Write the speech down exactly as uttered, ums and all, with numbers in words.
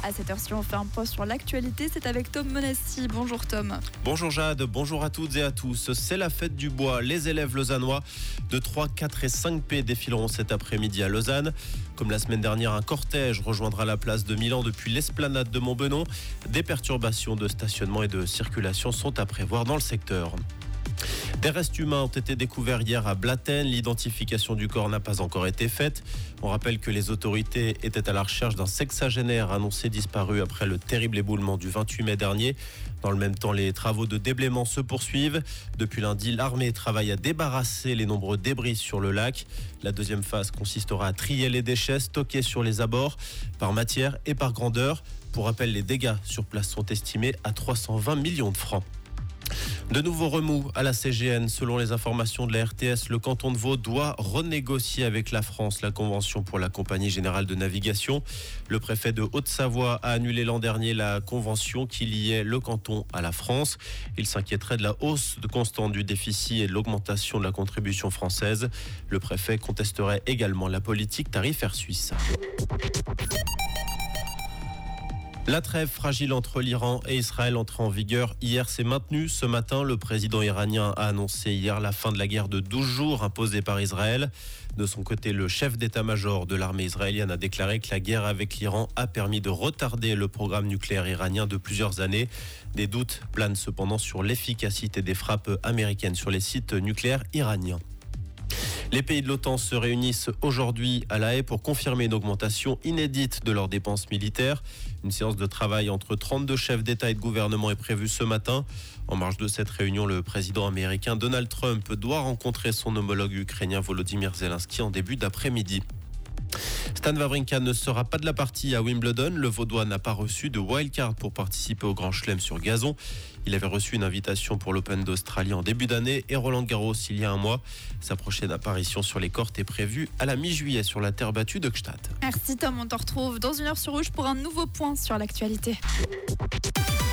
À cette heure-ci, on fait un point sur l'actualité. C'est avec Tom Monassi. Bonjour Tom. Bonjour Jade, bonjour à toutes et à tous. C'est la fête du bois. Les élèves lausannois de trois, quatre et cinq P défileront cet après-midi à Lausanne. Comme la semaine dernière, un cortège rejoindra la place de Milan depuis l'esplanade de Montbenon. Des perturbations de stationnement et de circulation sont à prévoir dans le secteur. Des restes humains ont été découverts hier à Blatten. L'identification du corps n'a pas encore été faite. On rappelle que les autorités étaient à la recherche d'un sexagénaire annoncé disparu après le terrible éboulement du vingt-huit mai dernier. Dans le même temps, les travaux de déblaiement se poursuivent. Depuis lundi, l'armée travaille à débarrasser les nombreux débris sur le lac. La deuxième phase consistera à trier les déchets stockés sur les abords par matière et par grandeur. Pour rappel, les dégâts sur place sont estimés à trois cent vingt millions de francs. De nouveaux remous à la C G N. Selon les informations de la R T S, le canton de Vaud doit renégocier avec la France la convention pour la Compagnie Générale de Navigation. Le préfet de Haute-Savoie a annulé l'an dernier la convention qui liait le canton à la France. Il s'inquiéterait de la hausse de constante du déficit et de l'augmentation de la contribution française. Le préfet contesterait également la politique tarifaire suisse. La trêve fragile entre l'Iran et Israël entrée en vigueur hier s'est maintenue. Ce matin, le président iranien a annoncé hier la fin de la guerre de douze jours imposée par Israël. De son côté, le chef d'état-major de l'armée israélienne a déclaré que la guerre avec l'Iran a permis de retarder le programme nucléaire iranien de plusieurs années. Des doutes planent cependant sur l'efficacité des frappes américaines sur les sites nucléaires iraniens. Les pays de l'OTAN se réunissent aujourd'hui à La Haye pour confirmer une augmentation inédite de leurs dépenses militaires. Une séance de travail entre trente-deux chefs d'État et de gouvernement est prévue ce matin. En marge de cette réunion, le président américain Donald Trump doit rencontrer son homologue ukrainien Volodymyr Zelensky en début d'après-midi. Stan Wawrinka ne sera pas de la partie à Wimbledon. Le Vaudois n'a pas reçu de wildcard pour participer au Grand Chelem sur gazon. Il avait reçu une invitation pour l'Open d'Australie en début d'année et Roland Garros il y a un mois. Sa prochaine apparition sur les courts est prévue à la mi-juillet sur la terre battue de Gstaad. Merci Tom, on te retrouve dans une heure sur Rouge pour un nouveau point sur l'actualité.